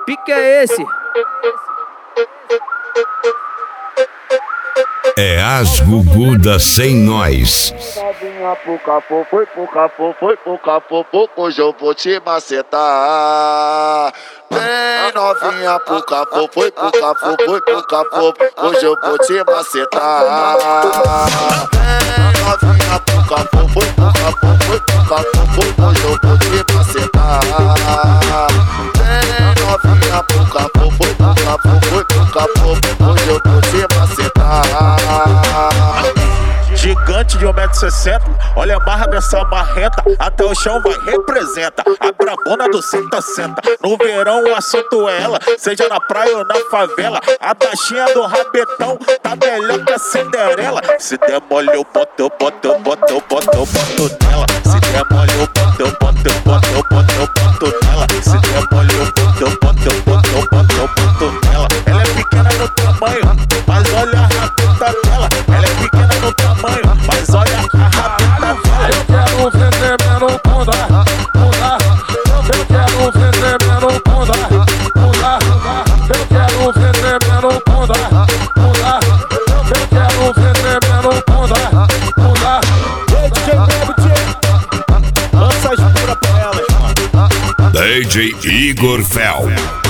pique é esse? É as gugudas sem nós. Novinha pro capô, foi pro capô, foi pro capô, hoje eu vou te macetar. Vem novinha pro capô, foi pro capô, foi pro capô, hoje eu vou te macetar. Vem novinha pro capô, foi pro capô, foi pro capô, hoje eu vou te macetar. Vem novinha pro capô, foi pro capô, foi pro capô, hoje eu vou te macetar. Gigante de 1,60 m, olha a barra dessa marreta, até o chão vai, representa a brabona do senta-senta. No verão o assunto é ela, seja na praia ou na favela. A baixinha do rabetão tá melhor que a Cinderela. Se der mole eu boto, eu boto, eu boto, eu boto, eu boto nela. Se der mole eu boto, eu boto, eu boto, eu boto, eu boto nela. Se der mole eu boto, eu boto, eu boto, eu boto, eu boto nela. Ela é pequena no tamanho, mas olha a rabeta dela. Ela é pequena no tamanho, mas olha a rabeta dela. Eu quero ver tremendo bunda, bunda. Eu quero ver tremendo bunda, bunda. Eu quero ver tremendo bunda, bunda. Eu quero ver tremendo bunda, bunda. Ei, DJ Gravity, lança as puras pra elas, mano. DJ Igor Fel.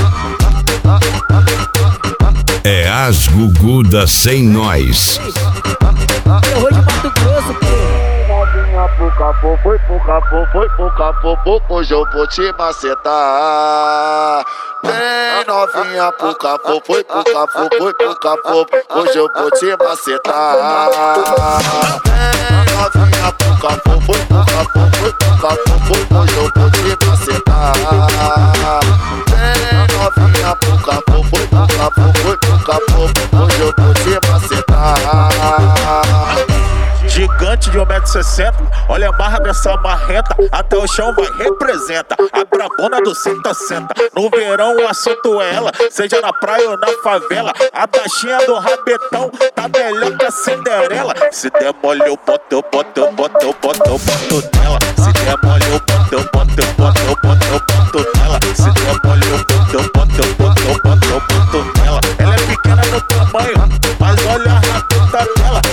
É as gugudas sem nós. Terror de Mato Grosso, pô. Novinha pro capô, foi pro capô, foi pro capô, hoje eu vou te macetar. Vem novinha pro capô, foi pro capô, foi pro capô, hoje eu vou te macetar. Vem novinha pro capô, foi pro capô, foi pro capô, hoje eu vou te macetar. Vem novinha pro capô, foi pro capô, foi pro capô, hoje eu vou te macetar. Gigante de 1,60 m, olha a barra dessa marreta, até o chão vai, representa a brabona do senta-senta. No verão o assunto é ela, seja na praia ou na favela. A baixinha do rabetão tá melhor que a Cinderela. Se der mole eu boto, eu boto, eu boto, eu boto, eu boto nela. Se der mole eu boto, eu boto, eu boto, eu boto, eu boto nela. Se der mole eu boto, eu boto, eu boto, eu boto, eu boto nela. Ela é pequena no tamanho, mas olha a rabeta dela.